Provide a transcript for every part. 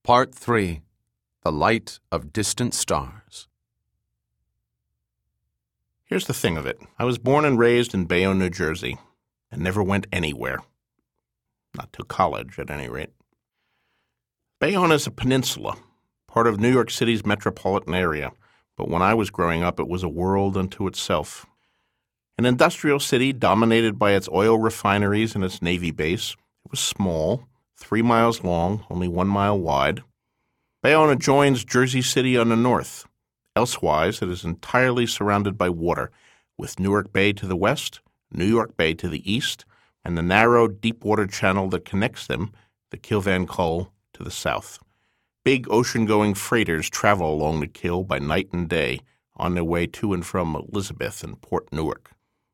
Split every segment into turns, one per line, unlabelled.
Part 3. The Light of Distant Stars.
Here's the thing of it. I was born and raised in Bayonne, New Jersey, and never went anywhere. Not to college, at any rate. Bayonne is a peninsula, part of New York City's metropolitan area, but when I was growing up, it was a world unto itself. An industrial city dominated by its oil refineries and its Navy base. It was small, 3 miles long, only 1 mile wide. Bayonne adjoins Jersey City on the north. Elsewise, it is entirely surrounded by water, with Newark Bay to the west, New York Bay to the east, and the narrow, deep-water channel that connects them, the Kill Van Kull, to the south. Big ocean-going freighters travel along the Kill by night and day on their way to and from Elizabeth and Port Newark.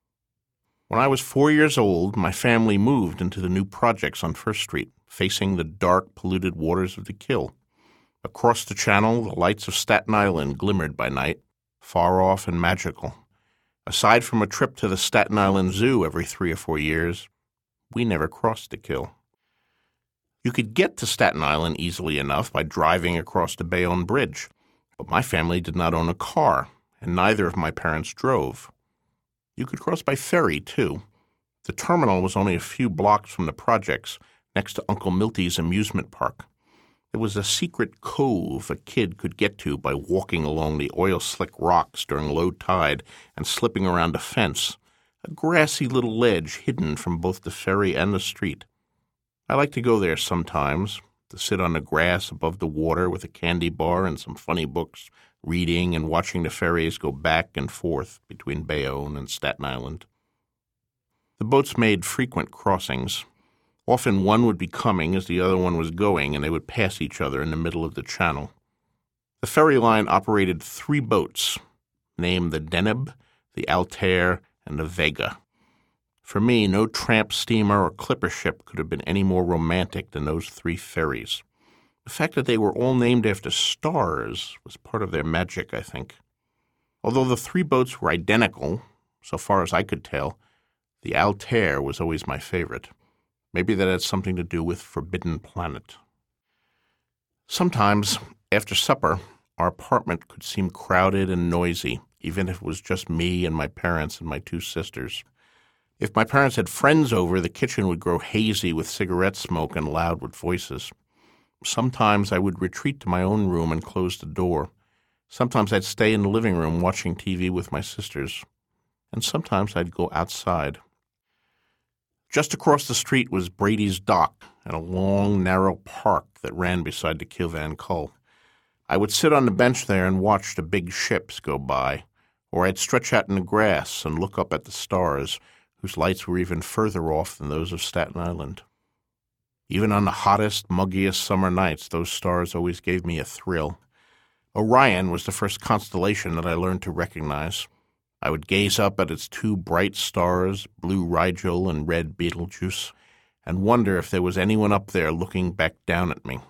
When I was 4 years old, my family moved into the new projects on First Street, facing the dark, polluted waters of the Kill. Across the channel, the lights of Staten Island glimmered by night, far off and magical. Aside from a trip to the Staten Island Zoo every 3 or 4 years, we never crossed the Kill. You could get to Staten Island easily enough by driving across the Bayonne Bridge, but my family did not own a car, and neither of my parents drove. You could cross by ferry, too. The terminal was only a few blocks from the projects, next to Uncle Milty's amusement park. It was a secret cove a kid could get to by walking along the oil-slick rocks during low tide and slipping around a fence, a grassy little ledge hidden from both the ferry and the street. I like to go there sometimes, to sit on the grass above the water with a candy bar and some funny books, reading and watching the ferries go back and forth between Bayonne and Staten Island. The boats made frequent crossings. Often one would be coming as the other one was going, and they would pass each other in the middle of the channel. The ferry line operated 3 boats, named the Deneb, the Altair, and the Vega. For me, no tramp steamer or clipper ship could have been any more romantic than those 3 ferries. The fact that they were all named after stars was part of their magic, I think. Although the 3 boats were identical, so far as I could tell, the Altair was always my favorite. Maybe that had something to do with Forbidden Planet. Sometimes, after supper, our apartment could seem crowded and noisy, even if it was just me and my parents and my 2 sisters. If my parents had friends over, the kitchen would grow hazy with cigarette smoke and loud with voices. Sometimes I would retreat to my own room and close the door. Sometimes I'd stay in the living room watching TV with my sisters. And sometimes I'd go outside. Just across the street was Brady's Dock and a long, narrow park that ran beside the Kill Van Kull. I would sit on the bench there and watch the big ships go by, or I'd stretch out in the grass and look up at the stars, whose lights were even further off than those of Staten Island. Even on the hottest, muggiest summer nights, those stars always gave me a thrill. Orion was the first constellation that I learned to recognize. I would gaze up at its 2 bright stars, blue Rigel and red Betelgeuse, and wonder if there was anyone up there looking back down at me.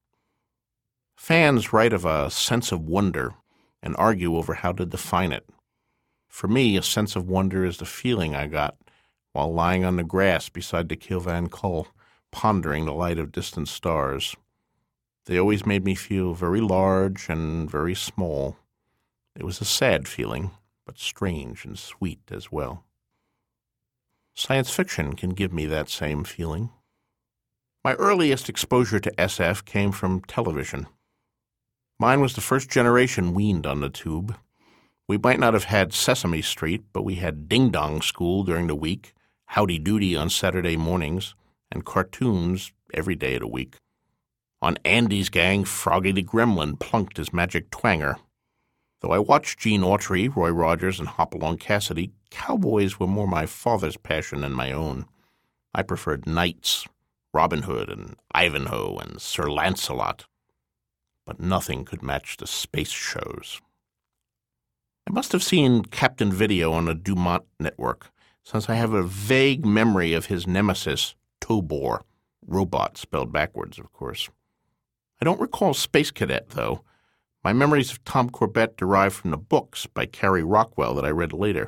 Fans write of a sense of wonder and argue over how to define it. For me, a sense of wonder is the feeling I got while lying on the grass beside the Kill Van Kull, pondering the light of distant stars. They always made me feel very large and very small. It was a sad feeling, but strange and sweet as well. Science fiction can give me that same feeling. My earliest exposure to SF came from television. Mine was the first generation weaned on the tube. We might not have had Sesame Street, but we had Ding Dong School during the week, Howdy Doody on Saturday mornings, and cartoons every day of the week. On Andy's Gang, Froggy the Gremlin plunked his magic twanger. Though I watched Gene Autry, Roy Rogers, and Hopalong Cassidy, cowboys were more my father's passion than my own. I preferred knights, Robin Hood and Ivanhoe and Sir Lancelot. But nothing could match the space shows. I must have seen Captain Video on the Dumont network, since I have a vague memory of his nemesis, Tobor, robot spelled backwards, of course. I don't recall Space Cadet, though. My memories of Tom Corbett derive from the books by Carrie Rockwell that I read later.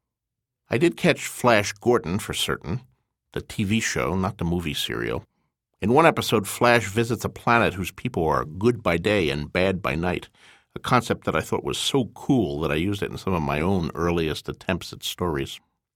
I did catch Flash Gordon for certain, the TV show, not the movie serial. In one episode, Flash visits a planet whose people are good by day and bad by night, a concept that I thought was so cool that I used it in some of my own earliest attempts at stories.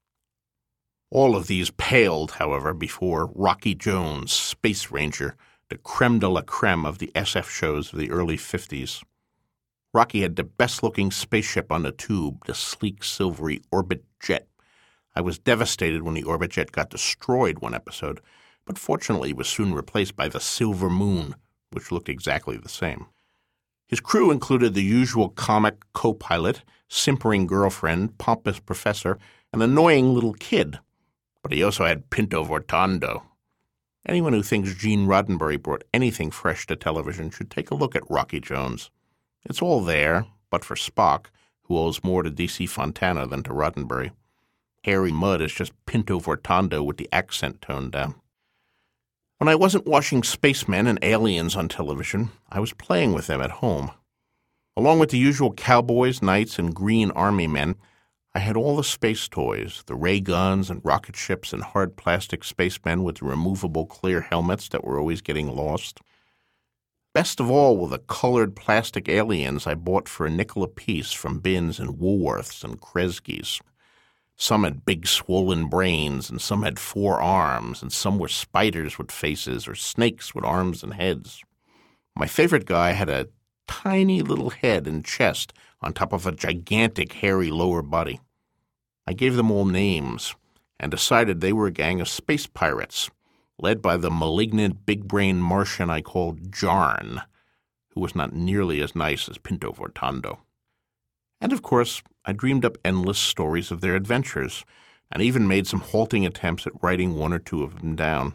All of these paled, however, before Rocky Jones, Space Ranger, the creme de la creme of the SF shows of the early 50s. Rocky had the best-looking spaceship on the tube, the sleek, silvery Orbit Jet. I was devastated when the Orbit Jet got destroyed one episode, but fortunately was soon replaced by the Silver Moon, which looked exactly the same. His crew included the usual comic co-pilot, simpering girlfriend, pompous professor, and annoying little kid. But he also had Pinto Vortando. Anyone who thinks Gene Roddenberry brought anything fresh to television should take a look at Rocky Jones. It's all there, but for Spock, who owes more to D.C. Fontana than to Roddenberry. Harry Mudd is just Pinto Vortando with the accent toned down. When I wasn't watching spacemen and aliens on television, I was playing with them at home. Along with the usual cowboys, knights, and green army men, I had all the space toys, the ray guns and rocket ships and hard plastic spacemen with the removable clear helmets that were always getting lost. Best of all were the colored plastic aliens I bought for a nickel apiece from bins in Woolworths and Kresge's. Some had big swollen brains, and some had 4 arms, and some were spiders with faces or snakes with arms and heads. My favorite guy had a tiny little head and chest on top of a gigantic hairy lower body. I gave them all names and decided they were a gang of space pirates, led by the malignant big-brained Martian I called Jarn, who was not nearly as nice as Pinto Vortando. And of course, I dreamed up endless stories of their adventures, and even made some halting attempts at writing 1 or 2 of them down.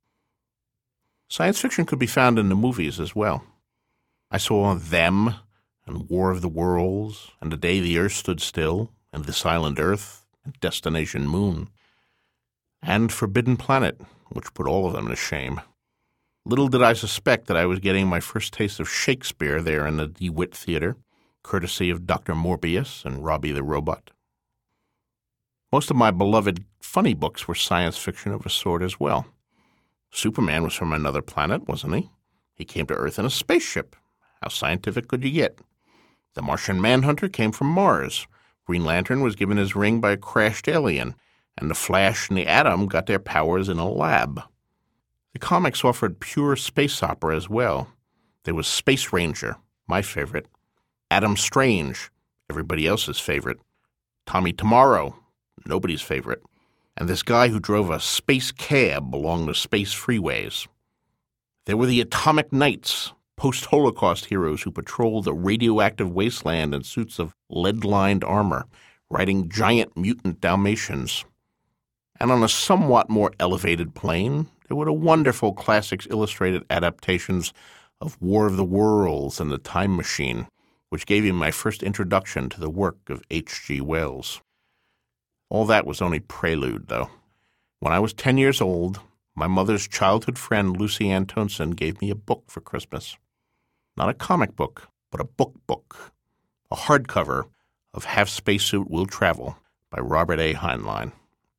Science fiction could be found in the movies as well. I saw Them, and War of the Worlds, and The Day the Earth Stood Still, and This Island Earth, and Destination Moon, and Forbidden Planet, which put all of them to shame. Little did I suspect that I was getting my first taste of Shakespeare there in the DeWitt Theater, courtesy of Dr. Morbius and Robbie the Robot. Most of my beloved funny books were science fiction of a sort as well. Superman was from another planet, wasn't he? He came to Earth in a spaceship. How scientific could you get? The Martian Manhunter came from Mars. Green Lantern was given his ring by a crashed alien, and the Flash and the Atom got their powers in a lab. The comics offered pure space opera as well. There was Space Ranger, my favorite, Adam Strange, everybody else's favorite, Tommy Tomorrow, nobody's favorite, and this guy who drove a space cab along the space freeways. There were the Atomic Knights, post-Holocaust heroes who patrolled the radioactive wasteland in suits of lead-lined armor, riding giant mutant Dalmatians. And on a somewhat more elevated plane, there were the wonderful Classics Illustrated adaptations of War of the Worlds and The Time Machine, which gave me my first introduction to the work of H.G. Wells. All that was only prelude, though. When I was 10 years old, my mother's childhood friend Lucy Antonsen gave me a book for Christmas. Not a comic book, but a book, a hardcover of Have Spacesuit Will Travel by Robert A. Heinlein.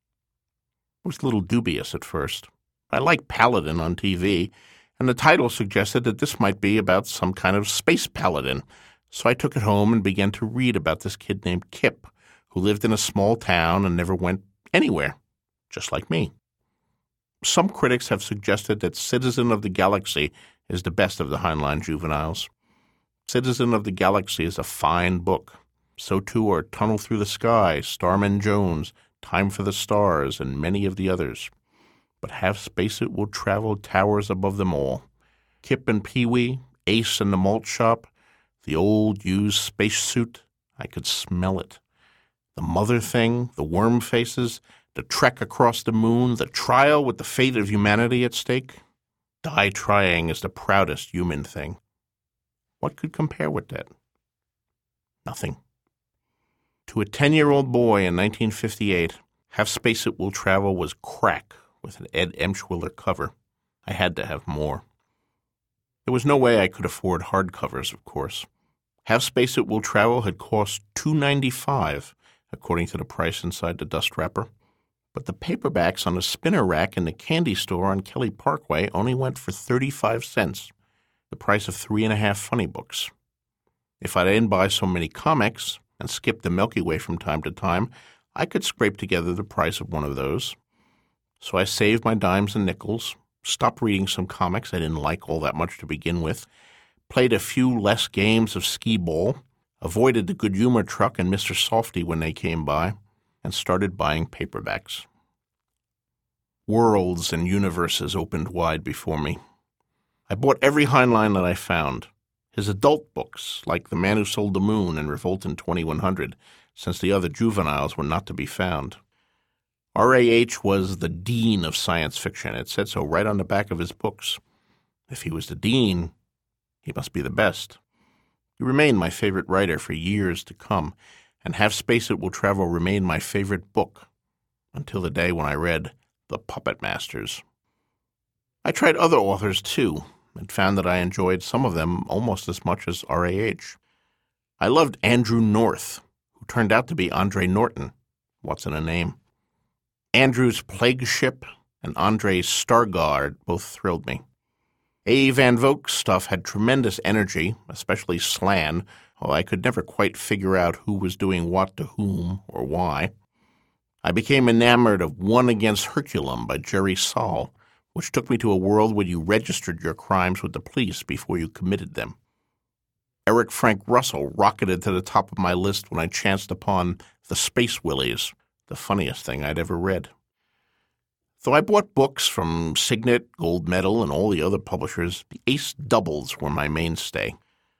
I was a little dubious at first. I liked Paladin on TV, and the title suggested that this might be about some kind of space paladin, so I took it home and began to read about this kid named Kip, who lived in a small town and never went anywhere, just like me. Some critics have suggested that Citizen of the Galaxy is the best of the Heinlein juveniles. Citizen of the Galaxy is a fine book. So too are Tunnel Through the Sky, Starman Jones, Time for the Stars, and many of the others. But Have Spacesuit Will Travel towers above them all. Kip and Pee-wee, Ace and the Malt Shop, the old used spacesuit, I could smell it. The mother thing, the worm faces, the trek across the moon, the trial with the fate of humanity at stake. Die trying is the proudest human thing. What could compare with that? Nothing. To a 10-year-old boy in 1958, Have Spacesuit Will Travel was crack with an Ed Emshwiller cover. I had to have more. There was no way I could afford hardcovers, of course. Have Spacesuit Will Travel had cost $2.95, according to the price inside the dust wrapper. but the paperbacks on a spinner rack in the candy store on Kelly Parkway only went for 35 cents, the price of 3.5 funny books. If I didn't buy so many comics and skip the Milky Way from time to time, I could scrape together the price of one of those. So I saved my dimes and nickels, stopped reading some comics I didn't like all that much to begin with, played a few less games of skee-ball, avoided the Good Humor truck and Mr. Softy when they came by, and started buying paperbacks. Worlds and universes opened wide before me. I bought every Heinlein that I found. His adult books, like The Man Who Sold the Moon and Revolt in 2100, since the other juveniles were not to be found. R.A.H. was the dean of science fiction. It said so right on the back of his books. If he was the dean, he must be the best. He remained my favorite writer for years to come, and Have Space It Will Travel remained my favorite book, until the day when I read The Puppet Masters. I tried other authors, too, and found that I enjoyed some of them almost as much as R.A.H. I loved Andrew North, who turned out to be Andre Norton. What's in a name? Andrew's Plague Ship and Andre's Starguard both thrilled me. A. Van Voogt's stuff had tremendous energy, especially Slan, although I could never quite figure out who was doing what to whom or why. I became enamored of One Against Herculum by Jerry Saul, which took me to a world where you registered your crimes with the police before you committed them. Eric Frank Russell rocketed to the top of my list when I chanced upon The Space Willies, the funniest thing I'd ever read. Though I bought books from Signet, Gold Medal, and all the other publishers, the Ace Doubles were my mainstay.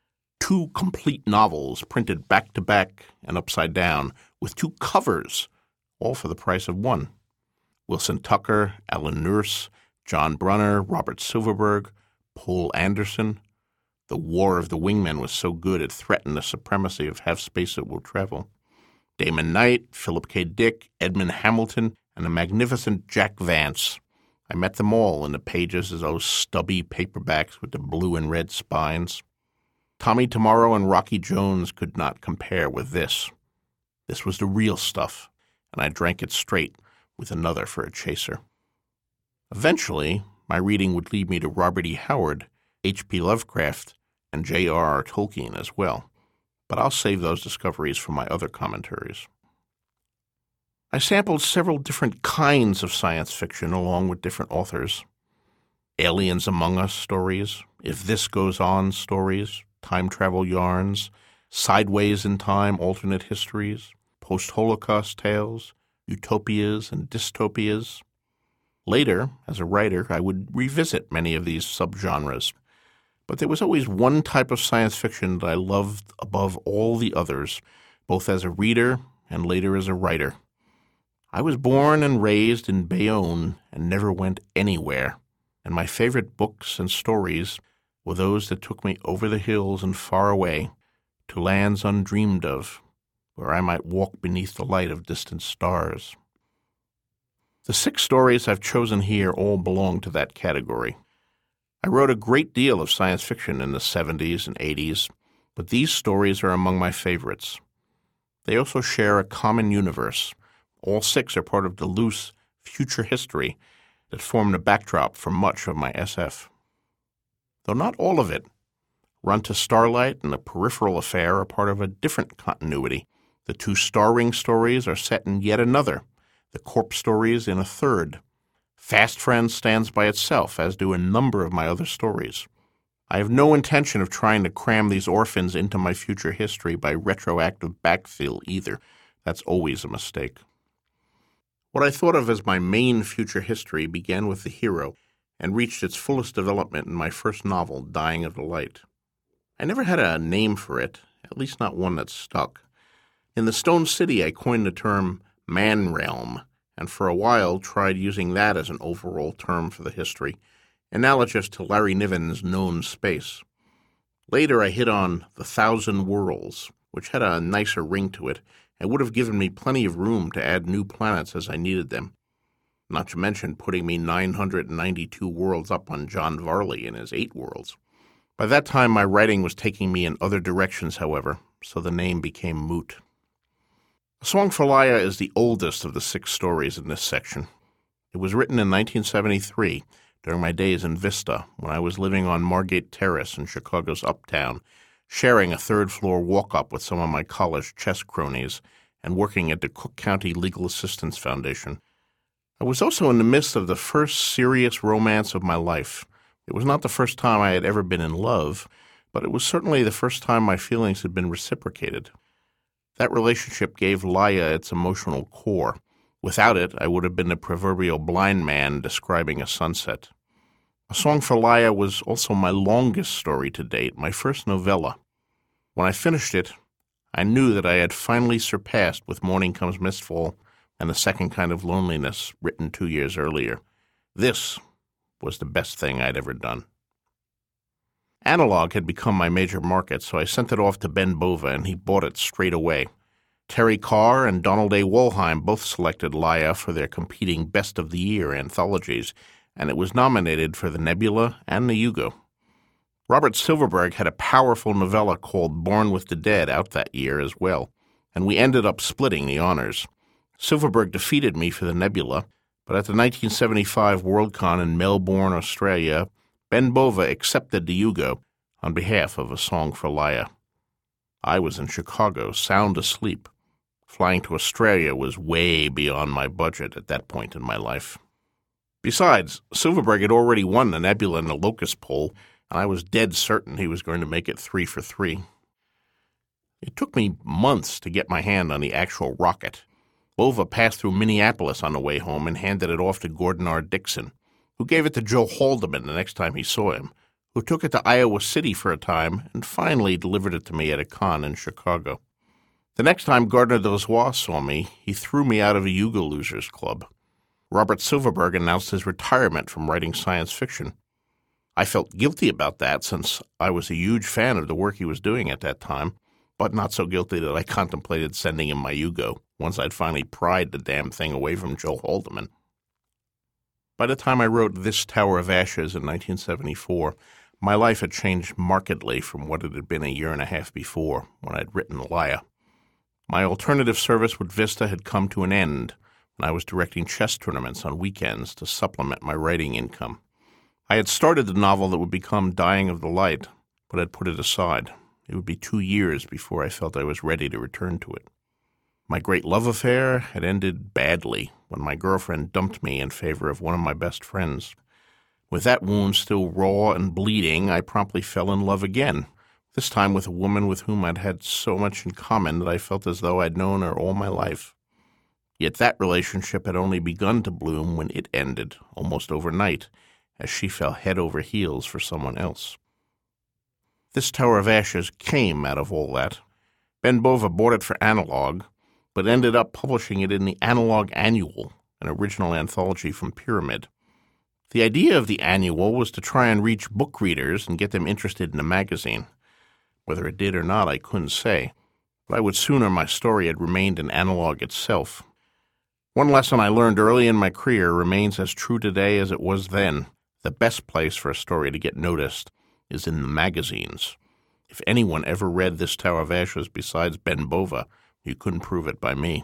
2 complete novels printed back-to-back and upside down, with 2 covers, all for the price of 1. Wilson Tucker, Alan Nurse, John Brunner, Robert Silverberg, Poul Anderson. The War of the Wingmen was so good it threatened the supremacy of Have Space It Will Travel. Damon Knight, Philip K. Dick, Edmund Hamilton, and the magnificent Jack Vance. I met them all in the pages of those stubby paperbacks with the blue and red spines. Tommy Tomorrow and Rocky Jones could not compare with this. This was the real stuff, and I drank it straight with another for a chaser. Eventually, my reading would lead me to Robert E. Howard, H.P. Lovecraft, and J.R.R. Tolkien as well, but I'll save those discoveries for my other commentaries. I sampled several different kinds of science fiction along with different authors. Aliens Among Us stories, If This Goes On stories, time travel yarns, sideways in time alternate histories, post-Holocaust tales, utopias and dystopias. Later, as a writer, I would revisit many of these subgenres, but there was always one type of science fiction that I loved above all the others, both as a reader and later as a writer. I was born and raised in Bayonne and never went anywhere, and my favorite books and stories were those that took me over the hills and far away to lands undreamed of, where I might walk beneath the light of distant stars. The 6 stories I've chosen here all belong to that category. I wrote a great deal of science fiction in the 70s and 80s, but these stories are among my favorites. They also share a common universe. All 6 are part of the loose future history that formed the backdrop for much of my SF. Though not all of it. Run to Starlight and The Peripheral Affair are part of a different continuity. The 2 Starring stories are set in yet another, the Corpse stories in a third. Fast Friends stands by itself, as do a number of my other stories. I have no intention of trying to cram these orphans into my future history by retroactive backfill either. That's always a mistake. What I thought of as my main future history began with the hero and reached its fullest development in my first novel, Dying of the Light. I never had a name for it, at least not one that stuck. In The Stone City, I coined the term Man Realm, and for a while tried using that as an overall term for the history, analogous to Larry Niven's Known Space. Later I hit on The Thousand Worlds, which had a nicer ring to it, and would have given me plenty of room to add new planets as I needed them, not to mention putting me 992 worlds up on John Varley in his 8 worlds. By that time my writing was taking me in other directions, however, so the name became moot. A Song for Laia is the oldest of the 6 stories in this section. It was written in 1973 during my days in Vista when I was living on Margate Terrace in Chicago's Uptown, sharing a third-floor walk-up with some of my college chess cronies and working at the Cook County Legal Assistance Foundation. I was also in the midst of the first serious romance of my life. It was not the first time I had ever been in love, but it was certainly the first time my feelings had been reciprocated. That relationship gave Laia its emotional core. Without it, I would have been the proverbial blind man describing a sunset. A Song for Laia was also my longest story to date, my first novella. When I finished it, I knew that I had finally surpassed With Morning Comes Mistfall and The Second Kind of Loneliness, written 2 years earlier. This was the best thing I'd ever done. Analog had become my major market, so I sent it off to Ben Bova, and he bought it straight away. Terry Carr and Donald A. Wollheim both selected Laia for their competing Best of the Year anthologies, and it was nominated for the Nebula and the Hugo. Robert Silverberg had a powerful novella called Born with the Dead out that year as well, and we ended up splitting the honors. Silverberg defeated me for the Nebula, but at the 1975 Worldcon in Melbourne, Australia, Ben Bova accepted the Hugo on behalf of A Song for Laia. I was in Chicago, sound asleep. Flying to Australia was way beyond my budget at that point in my life. Besides, Silverberg had already won the Nebula and the Locust poll, and I was dead certain he was going to make it 3 for 3. It took me months to get my hand on the actual rocket. Bova passed through Minneapolis on the way home and handed it off to Gordon R. Dixon, who gave it to Joe Haldeman the next time he saw him, who took it to Iowa City for a time and finally delivered it to me at a con in Chicago. The next time Gardner Dozois saw me, he threw me out of a Hugo Losers Club. Robert Silverberg announced his retirement from writing science fiction. I felt guilty about that since I was a huge fan of the work he was doing at that time, but not so guilty that I contemplated sending him my Hugo once I'd finally pried the damn thing away from Joe Haldeman. By the time I wrote This Tower of Ashes in 1974, my life had changed markedly from what it had been a year and a half before when I'd written Laia. My alternative service with Vista had come to an end, and I was directing chess tournaments on weekends to supplement my writing income. I had started the novel that would become Dying of the Light, but had put it aside. It would be 2 years before I felt I was ready to return to it. My great love affair had ended badly when my girlfriend dumped me in favor of one of my best friends. With that wound still raw and bleeding, I promptly fell in love again, this time with a woman with whom I'd had so much in common that I felt as though I'd known her all my life. Yet that relationship had only begun to bloom when it ended, almost overnight, as she fell head over heels for someone else. This Tower of Ashes came out of all that. Ben Bova bought it for Analog, but ended up publishing it in the Analog Annual, an original anthology from Pyramid. The idea of the Annual was to try and reach book readers and get them interested in the magazine. Whether it did or not, I couldn't say, but I would sooner my story had remained in Analog itself. One lesson I learned early in my career remains as true today as it was then. The best place for a story to get noticed is in the magazines. If anyone ever read This Tower of Ashes besides Ben Bova, you couldn't prove it by me.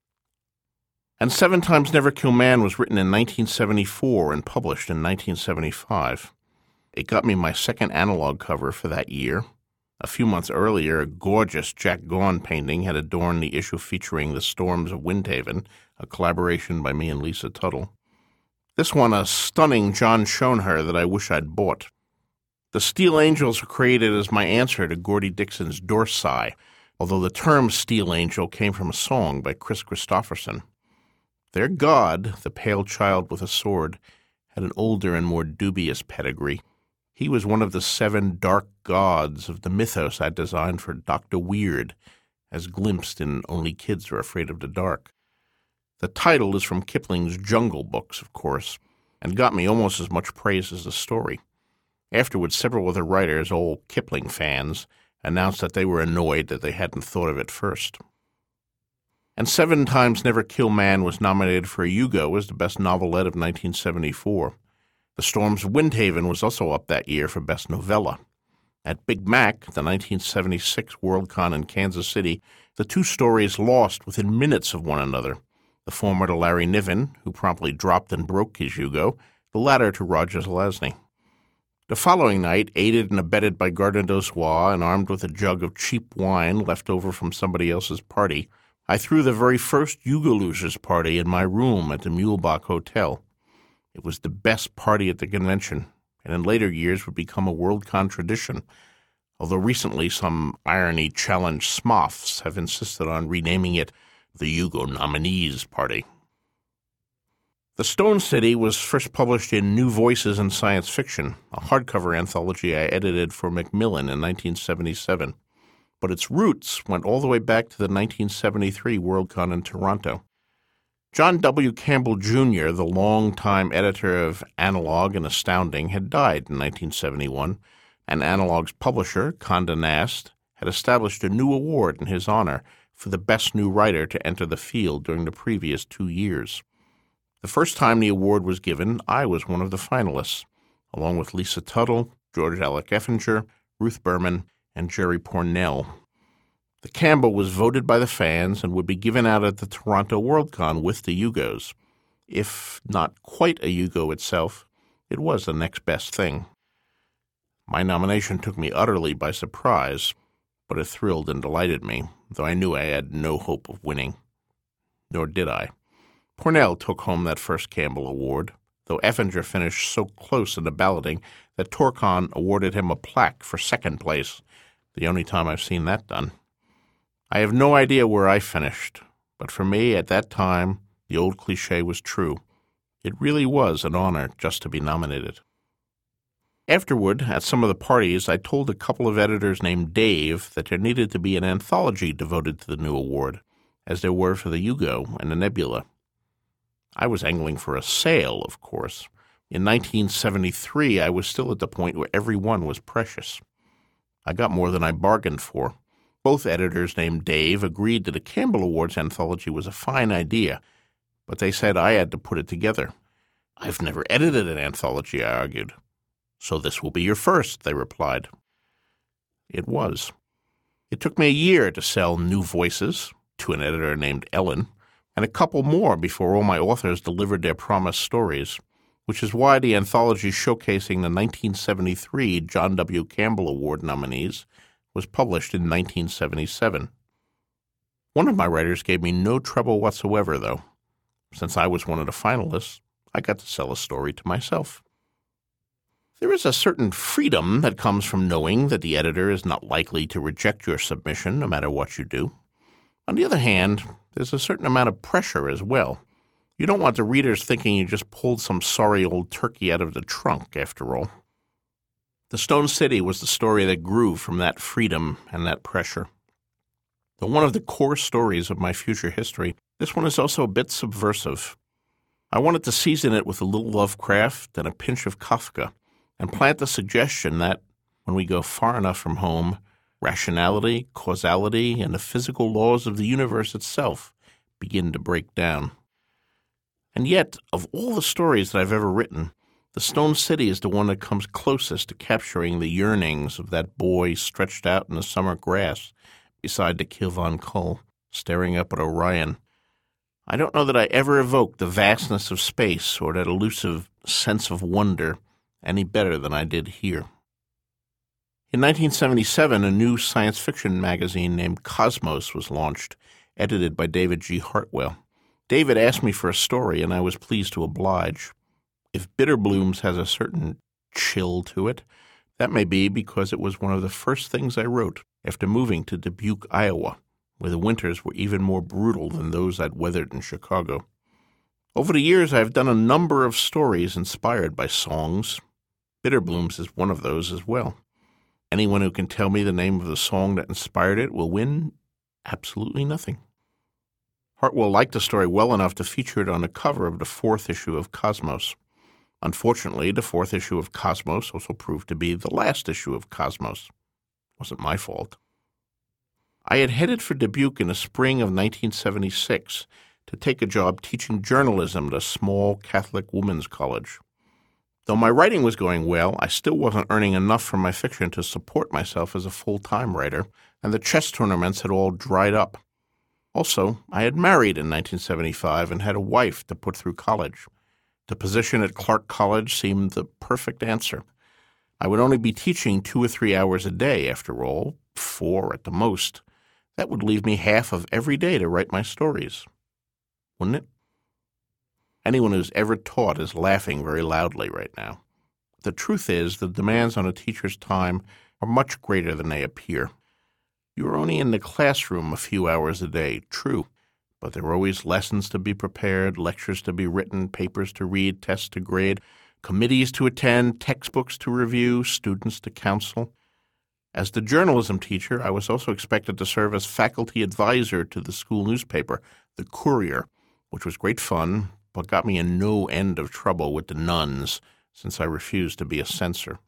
And 7 Times Never Kill Man was written in 1974 and published in 1975. It got me my second Analog cover for that year. A few months earlier, a gorgeous Jack Gaughan painting had adorned the issue featuring The Storms of Windhaven, a collaboration by me and Lisa Tuttle. This one, a stunning John Schoenherr that I wish I'd bought. The Steel Angels were created as my answer to Gordy Dixon's Dorsai, although the term Steel Angel came from a song by Chris Christopherson. Their god, the pale child with a sword, had an older and more dubious pedigree. He was one of the 7 dark gods of the mythos I designed for Dr. Weird, as glimpsed in Only Kids Are Afraid of the Dark. The title is from Kipling's Jungle Books, of course, and got me almost as much praise as the story. Afterwards, several other writers, all Kipling fans, announced that they were annoyed that they hadn't thought of it first. And 7 Times Never Kill Man was nominated for a Hugo as the best novelette of 1974. The Storms of Windhaven was also up that year for Best Novella. At Big Mac, the 1976 Worldcon in Kansas City, the two stories lost within minutes of one another, the former to Larry Niven, who promptly dropped and broke his Yugo, the latter to Roger Zelazny. The following night, aided and abetted by Gardner Dozois and armed with a jug of cheap wine left over from somebody else's party, I threw the very first Yugo Losers party in my room at the Muehlebach Hotel. It was the best party at the convention, and in later years would become a Worldcon tradition, although recently some irony-challenged smoths have insisted on renaming it the Yugo Nominees Party. The Stone City was first published in New Voices in Science Fiction, a hardcover anthology I edited for Macmillan in 1977. But its roots went all the way back to the 1973 Worldcon in Toronto. John W. Campbell, Jr., the longtime editor of Analog and Astounding, had died in 1971, and Analog's publisher, Condé Nast, had established a new award in his honor for the best new writer to enter the field during the previous 2 years. The first time the award was given, I was one of the finalists, along with Lisa Tuttle, George Alec Effinger, Ruth Berman, and Jerry Pournelle. The Campbell was voted by the fans and would be given out at the Toronto Worldcon with the Yugos. If not quite a Yugo itself, it was the next best thing. My nomination took me utterly by surprise, but it thrilled and delighted me, though I knew I had no hope of winning. Nor did I. Pournelle took home that first Campbell Award, though Effinger finished so close in the balloting that Torcon awarded him a plaque for second place, the only time I've seen that done. I have no idea where I finished, but for me, at that time, the old cliché was true. It really was an honor just to be nominated. Afterward, at some of the parties, I told a couple of editors named Dave that there needed to be an anthology devoted to the new award, as there were for the Yugo and the Nebula. I was angling for a sale, of course. In 1973, I was still at the point where every one was precious. I got more than I bargained for. Both editors named Dave agreed that a Campbell Awards anthology was a fine idea, but they said I had to put it together. I've never edited an anthology, I argued. So this will be your first, they replied. It was. It took me a year to sell New Voices to an editor named Ellen, and a couple more before all my authors delivered their promised stories, which is why the anthology showcasing the 1973 John W. Campbell Award nominees was published in 1977. One of my writers gave me no trouble whatsoever, though. Since I was one of the finalists, I got to sell a story to myself. There is a certain freedom that comes from knowing that the editor is not likely to reject your submission no matter what you do. On the other hand, there's a certain amount of pressure as well. You don't want the readers thinking you just pulled some sorry old turkey out of the trunk, after all. The Stone City was the story that grew from that freedom and that pressure. Though one of the core stories of my future history, this one is also a bit subversive. I wanted to season it with a little Lovecraft and a pinch of Kafka, and plant the suggestion that, when we go far enough from home, rationality, causality, and the physical laws of the universe itself begin to break down. And yet, of all the stories that I've ever written, The Stone City is the one that comes closest to capturing the yearnings of that boy stretched out in the summer grass beside the Kilvan Kull, staring up at Orion. I don't know that I ever evoked the vastness of space or that elusive sense of wonder any better than I did here. In 1977, a new science fiction magazine named Cosmos was launched, edited by David G. Hartwell. David asked me for a story, and I was pleased to oblige. If Bitter Blooms has a certain chill to it, that may be because it was one of the first things I wrote after moving to Dubuque, Iowa, where the winters were even more brutal than those I'd weathered in Chicago. Over the years, I've done a number of stories inspired by songs. Bitter Blooms is one of those as well. Anyone who can tell me the name of the song that inspired it will win absolutely nothing. Hartwell liked the story well enough to feature it on the cover of the 4th issue of Cosmos. Unfortunately, the 4th issue of Cosmos also proved to be the last issue of Cosmos. It wasn't my fault. I had headed for Dubuque in the spring of 1976 to take a job teaching journalism at a small Catholic women's college. Though my writing was going well, I still wasn't earning enough from my fiction to support myself as a full-time writer, and the chess tournaments had all dried up. Also, I had married in 1975 and had a wife to put through college. The position at Clark College seemed the perfect answer. I would only be teaching 2 or 3 hours a day, after all, 4 at the most. That would leave me half of every day to write my stories. Wouldn't it? Anyone who's ever taught is laughing very loudly right now. The truth is, the demands on a teacher's time are much greater than they appear. You are only in the classroom a few hours a day, true, but there are always lessons to be prepared, lectures to be written, papers to read, tests to grade, committees to attend, textbooks to review, students to counsel. As the journalism teacher, I was also expected to serve as faculty advisor to the school newspaper, The Courier, which was great fun, but got me in no end of trouble with the nuns, since I refused to be a censor.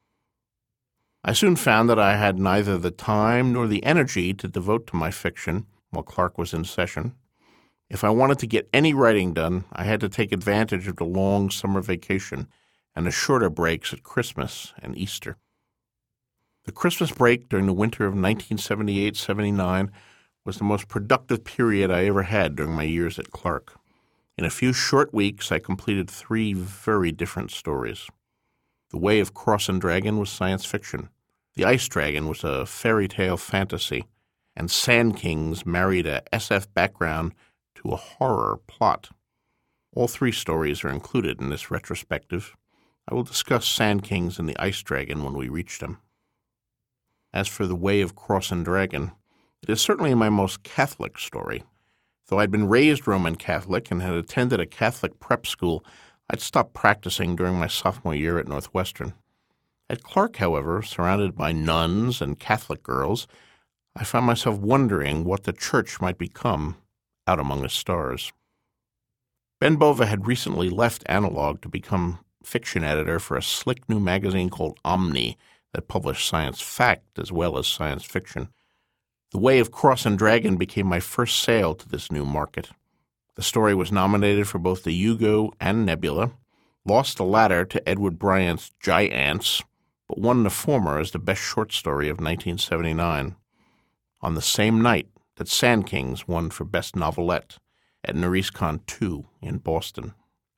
I soon found that I had neither the time nor the energy to devote to my fiction while Clark was in session. If I wanted to get any writing done, I had to take advantage of the long summer vacation and the shorter breaks at Christmas and Easter. The Christmas break during the winter of 1978-79 was the most productive period I ever had during my years at Clark. In a few short weeks, I completed 3 very different stories. The Way of Cross and Dragon was science fiction. The Ice Dragon was a fairy tale fantasy. And Sand Kings married a SF background to a horror plot. All 3 stories are included in this retrospective. I will discuss Sand Kings and the Ice Dragon when we reach them. As for The Way of Cross and Dragon, it is certainly my most Catholic story. Though I'd been raised Roman Catholic and had attended a Catholic prep school, I'd stopped practicing during my sophomore year at Northwestern. At Clark, however, surrounded by nuns and Catholic girls, I found myself wondering what the church might become out among the stars. Ben Bova had recently left Analog to become fiction editor for a slick new magazine called Omni that published science fact as well as science fiction. The Way of Cross and Dragon became my first sale to this new market. The story was nominated for both the Hugo and Nebula, lost the latter to Edward Bryant's Giants, but won the former as the best short story of 1979, on the same night that Sand Kings won for Best Novelette at NarisCon 2 in Boston.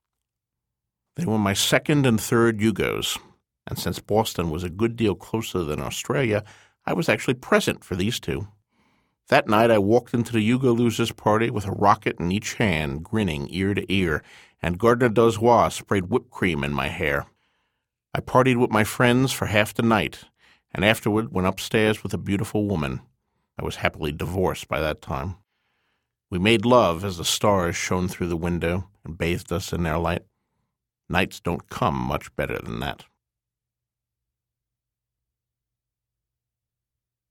They were my second and third Hugos, and since Boston was a good deal closer than Australia, I was actually present for these 2. That night I walked into the Hugo Losers party with a rocket in each hand, grinning ear to ear, and Gardner Dozois sprayed whipped cream in my hair. I partied with my friends for half the night, and afterward went upstairs with a beautiful woman. I was happily divorced by that time. We made love as the stars shone through the window and bathed us in their light. Nights don't come much better than that.